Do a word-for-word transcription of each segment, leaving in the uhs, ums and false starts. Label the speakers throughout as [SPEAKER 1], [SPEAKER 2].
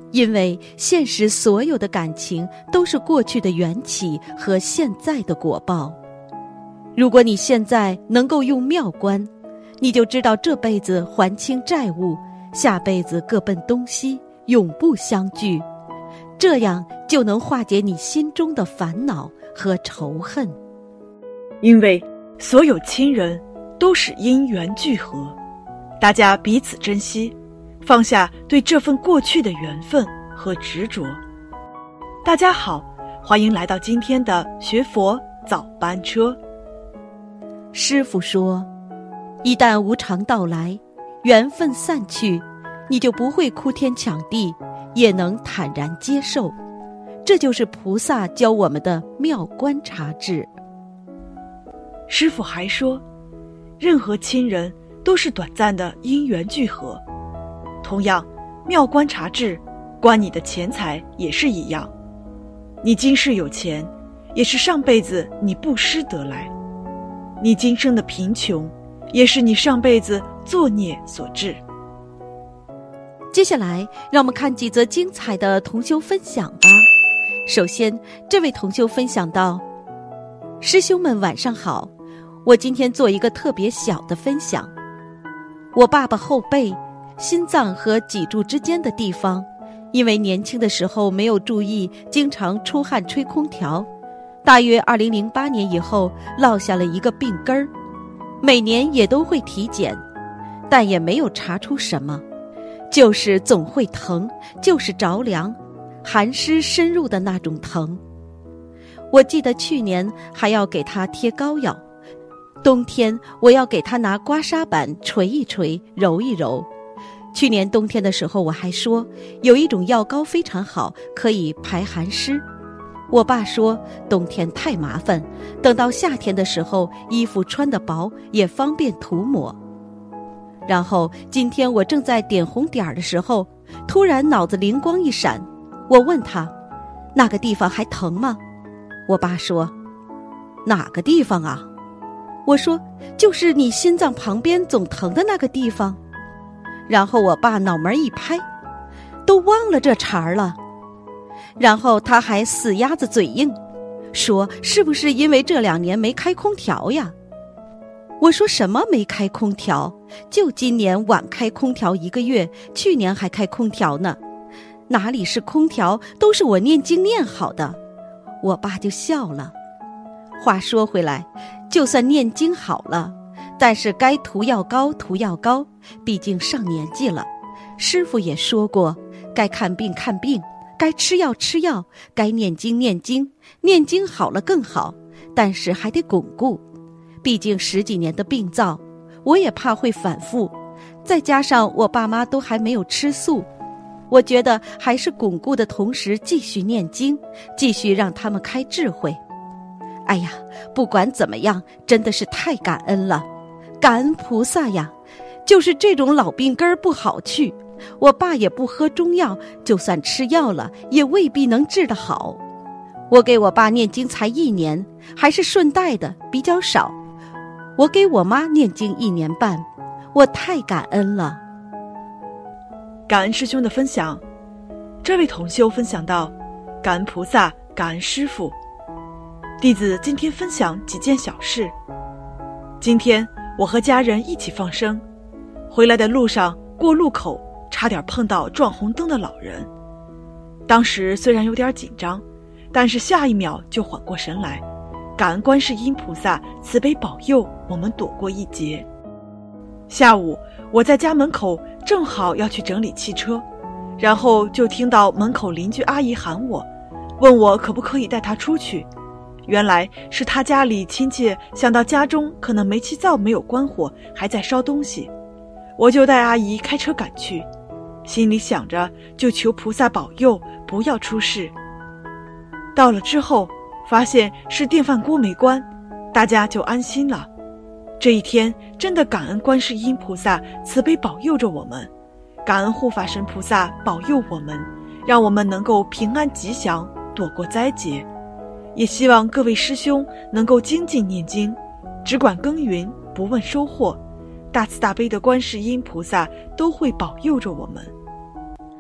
[SPEAKER 1] 因为现实所有的感情都是过去的缘起和现在的果报。如果你现在能够用妙观，你就知道这辈子还清债务，下辈子各奔东西，永不相聚，这样就能化解你心中的烦恼和仇恨。
[SPEAKER 2] 因为所有亲人都是因缘聚合，大家彼此珍惜，放下对这份过去的缘分和执着。大家好，欢迎来到今天的学佛早班车。
[SPEAKER 1] 师父说，一旦无常到来，缘分散去，你就不会哭天抢地，也能坦然接受。这就是菩萨教我们的妙观察智。
[SPEAKER 2] 师父还说，任何亲人都是短暂的因缘聚合。同样，妙观察智观你的钱财也是一样。你今世有钱，也是上辈子你布施得来；你今生的贫穷，也是你上辈子作孽所致。
[SPEAKER 1] 接下来，让我们看几则精彩的同修分享吧。首先，这位同修分享到：师兄们晚上好，我今天做一个特别小的分享。我爸爸后背、心脏和脊柱之间的地方，因为年轻的时候没有注意，经常出汗吹空调，大约二零零八年以后落下了一个病根儿，每年也都会体检，但也没有查出什么，就是总会疼，就是着凉，寒湿深入的那种疼。我记得去年还要给他贴膏药，冬天我要给他拿刮痧板捶一捶，揉一揉。去年冬天的时候我还说，有一种药膏非常好，可以排寒湿。我爸说冬天太麻烦，等到夏天的时候衣服穿得薄，也方便涂抹。然后今天我正在点红点儿的时候，突然脑子灵光一闪，我问他，那个地方还疼吗？我爸说，哪个地方啊？我说，就是你心脏旁边总疼的那个地方。然后我爸脑门一拍，都忘了这茬儿了。然后他还死鸭子嘴硬，说是不是因为这两年没开空调呀？我说什么没开空调？就今年晚开空调一个月，去年还开空调呢。哪里是空调，都是我念经念好的。我爸就笑了。话说回来，就算念经好了，但是该涂药膏涂药膏，毕竟上年纪了。师父也说过，该看病看病，该吃药吃药，该念经念经，念经好了更好，但是还得巩固。毕竟十几年的病灶，我也怕会反复，再加上我爸妈都还没有吃素，我觉得还是巩固的同时继续念经，继续让他们开智慧。哎呀，不管怎么样，真的是太感恩了，感恩菩萨呀！就是这种老病根儿不好去，我爸也不喝中药，就算吃药了，也未必能治得好。我给我爸念经才一年，还是顺带的，比较少。我给我妈念经一年半，我太感恩了。
[SPEAKER 2] 感恩师兄的分享。这位同修分享到，感恩菩萨，感恩师父。弟子今天分享几件小事。今天我和家人一起放生，回来的路上过路口差点碰到撞红灯的老人。当时虽然有点紧张，但是下一秒就缓过神来，感恩观世音菩萨慈悲保佑我们躲过一劫。下午我在家门口正好要去整理汽车，然后就听到门口邻居阿姨喊我，问我可不可以带她出去。原来是她家里亲戚想到家中可能煤气灶没有关火，还在烧东西，我就带阿姨开车赶去，心里想着就求菩萨保佑不要出事。到了之后发现是电饭锅没关，大家就安心了。这一天真的感恩观世音菩萨慈悲保佑着我们，感恩护法神菩萨保佑我们，让我们能够平安吉祥，躲过灾劫。也希望各位师兄能够精进念经，只管耕耘，不问收获，大慈大悲的观世音菩萨都会保佑着我们。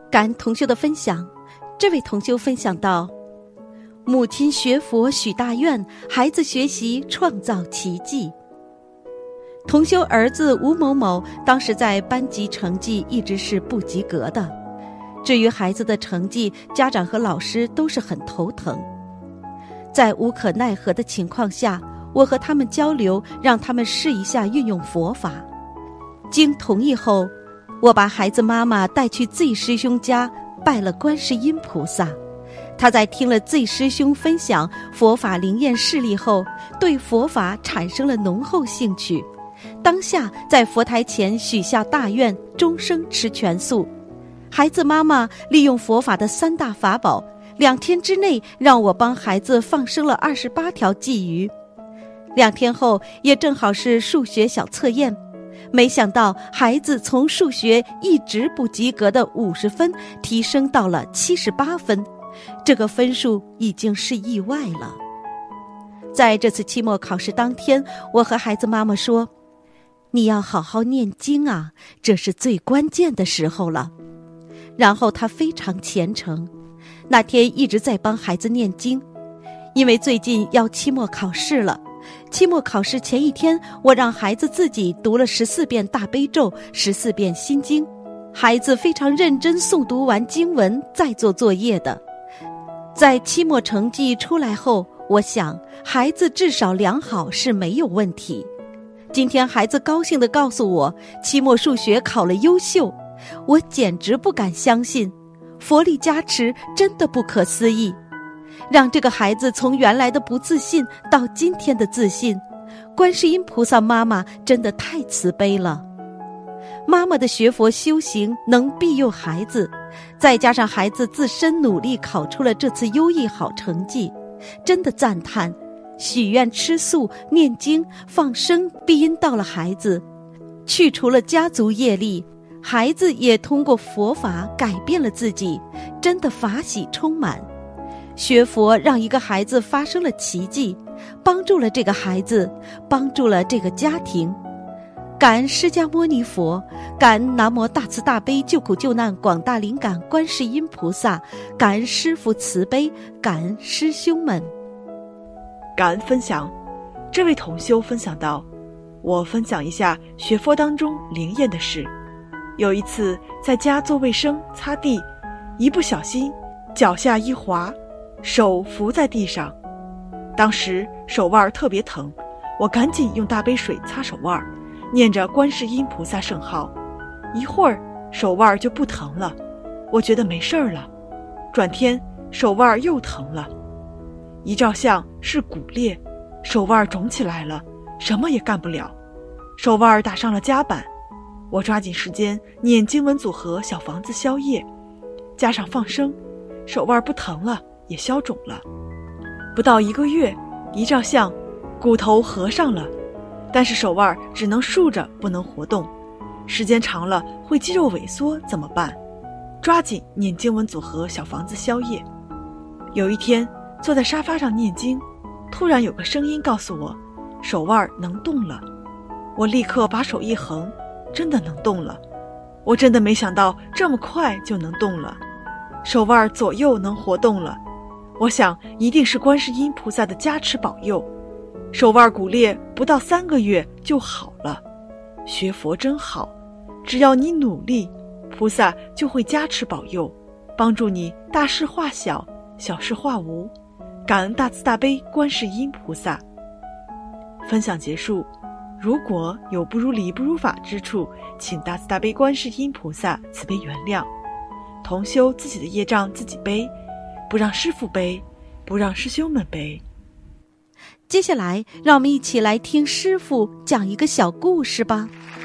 [SPEAKER 1] 感恩同修的分享，这位同修分享到：母亲学佛许大愿，孩子学习创造奇迹。同修儿子吴某某当时在班级成绩一直是不及格的，至于孩子的成绩，家长和老师都是很头疼。在无可奈何的情况下，我和他们交流，让他们试一下运用佛法。经同意后，我把孩子妈妈带去 Z 师兄家拜了观世音菩萨。他在听了 Z 师兄分享佛法灵验事例后，对佛法产生了浓厚兴趣，当下在佛台前许下大愿，终生吃全素。孩子妈妈利用佛法的三大法宝，两天之内让我帮孩子放生了二十八条鲫鱼。两天后也正好是数学小测验，没想到孩子从数学一直不及格的五十分提升到了七十八分，这个分数已经是意外了。在这次期末考试当天，我和孩子妈妈说，你要好好念经啊，这是最关键的时候了。然后他非常虔诚，那天一直在帮孩子念经。因为最近要期末考试了，期末考试前一天，我让孩子自己读了十四遍大悲咒，十四遍心经。孩子非常认真诵读完经文，再做作业的。在期末成绩出来后，我想孩子至少良好是没有问题。今天孩子高兴地告诉我，期末数学考了优秀，我简直不敢相信，佛力加持真的不可思议，让这个孩子从原来的不自信到今天的自信。观世音菩萨妈妈真的太慈悲了，妈妈的学佛修行能庇佑孩子，再加上孩子自身努力考出了这次优异好成绩，真的赞叹。许愿吃素、念经、放生，必因到了孩子，去除了家族业力，孩子也通过佛法改变了自己，真的法喜充满。学佛让一个孩子发生了奇迹，帮助了这个孩子，帮助了这个家庭。感恩释迦牟尼佛，感恩南无大慈大悲救苦救难广大灵感观世音菩萨，感恩师父慈悲，感恩师兄们。
[SPEAKER 2] 感恩分享，这位同修分享到，我分享一下学佛当中灵验的事。有一次在家做卫生擦地，一不小心脚下一滑，手扶在地上，当时手腕特别疼，我赶紧用大杯水擦手腕，念着观世音菩萨圣号，一会儿手腕就不疼了，我觉得没事儿了。转天手腕又疼了，一照相是骨裂，手腕肿起来了，什么也干不了，手腕打上了夹板。我抓紧时间念经文组合小房子消业，加上放生，手腕不疼了，也消肿了。不到一个月，一照相，骨头合上了，但是手腕只能竖着，不能活动，时间长了会肌肉萎缩，怎么办？抓紧念经文组合小房子消业。有一天坐在沙发上念经，突然有个声音告诉我，手腕能动了。我立刻把手一横，真的能动了。我真的没想到这么快就能动了，手腕左右能活动了。我想一定是观世音菩萨的加持保佑，手腕骨裂不到三个月就好了。学佛真好，只要你努力，菩萨就会加持保佑，帮助你大事化小，小事化无。感恩大慈大悲观世音菩萨。分享结束，如果有不如理不如法之处，请大慈大悲观世音菩萨慈悲原谅。同修自己的业障自己背，不让师父背，不让师兄们背。
[SPEAKER 1] 接下来让我们一起来听师父讲一个小故事吧。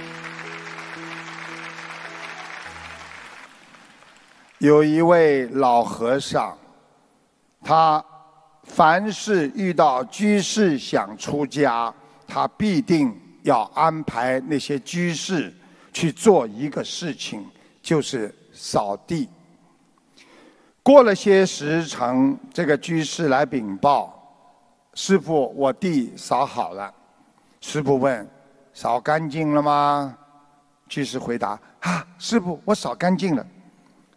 [SPEAKER 3] 有一位老和尚，他凡是遇到居士想出家，他必定要安排那些居士去做一个事情，就是扫地。过了些时辰，这个居士来禀报，师父，我地扫好了。师父问，扫干净了吗？居士回答，啊，师父，我扫干净了。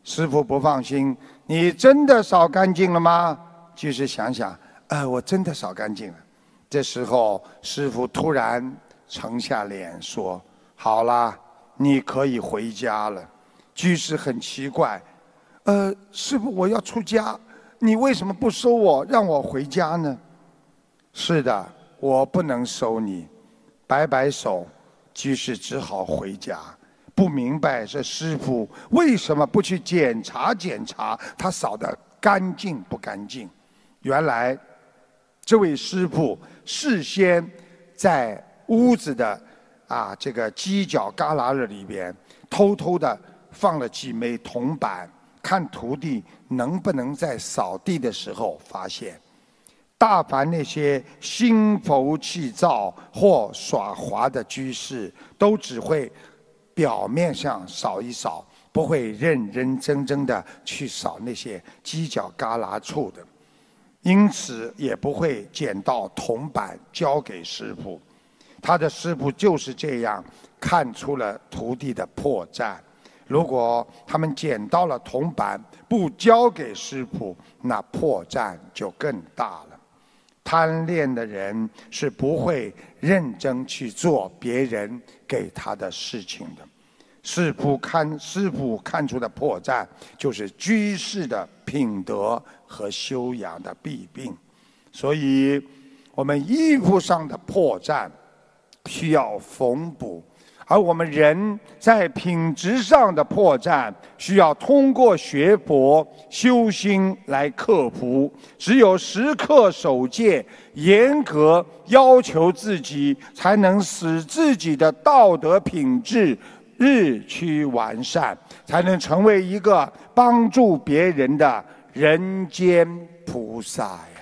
[SPEAKER 3] 师父不放心，你真的扫干净了吗？居士想想，呃，我真的扫干净了。这时候，师父突然沉下脸说：“好啦，你可以回家了。”居士很奇怪，呃，师父，我要出家，你为什么不收我，让我回家呢？是的，我不能收你。摆摆手，居士只好回家。不明白这师父为什么不去检查检查他扫得干净不干净。原来这位师父事先在屋子的啊这个犄角旮旯里边偷偷的放了几枚铜板，看徒弟能不能在扫地的时候发现。大凡那些心浮气躁或耍滑的居士，都只会表面上扫一扫，不会认认真真的去扫那些犄角旮旯处的，因此也不会捡到铜板交给师父。他的师父就是这样看出了徒弟的破绽。如果他们捡到了铜板不交给师父，那破绽就更大了。贪恋的人是不会认真去做别人给他的事情的。师父看师父看出的破绽，就是居士的品德和修养的弊病。所以，我们衣服上的破绽需要缝补，而我们人在品质上的破绽，需要通过学佛修心来克服。只有时刻守戒，严格要求自己，才能使自己的道德品质日趋完善，才能成为一个帮助别人的人间菩萨呀。